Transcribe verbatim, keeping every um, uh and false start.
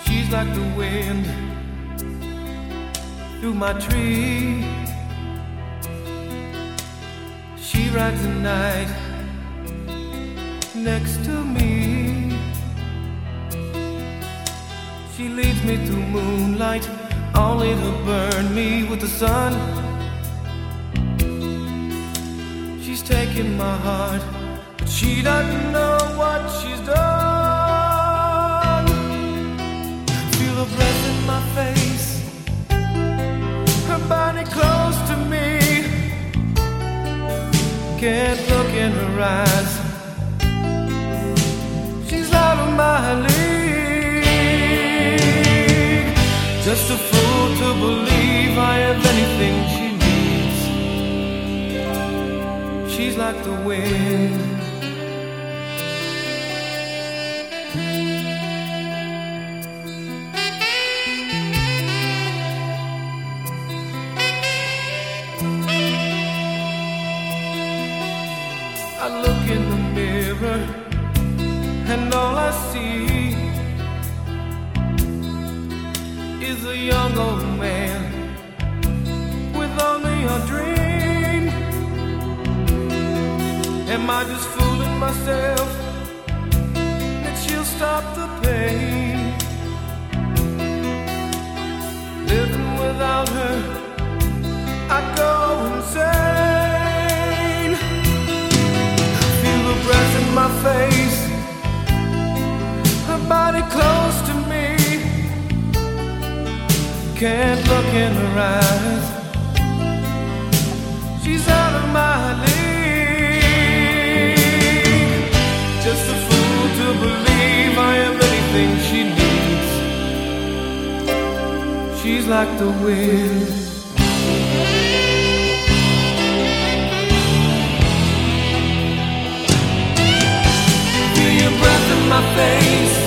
She's like the wind through my tree. She rides the night next to me. She leads me through moonlight, only to burn me with the sun. She's taking my heart, but she doesn't know what she's done. Feel her breath in my face, her body close to me. Can't look in her eyes, she's out of my league. Just a fool to believe I have anything she needs. She's like the wind. I look in the mirror and all I see is a young old man with only a dream. Am I just fooling myself that she'll stop the pain? Living without her, I go insane. Feel the breath in my face, her body close to me. Can't look in her eyes, she's out of my league. Just a fool to believe I am anything she needs. She's like the wind. Feel your breath in my face,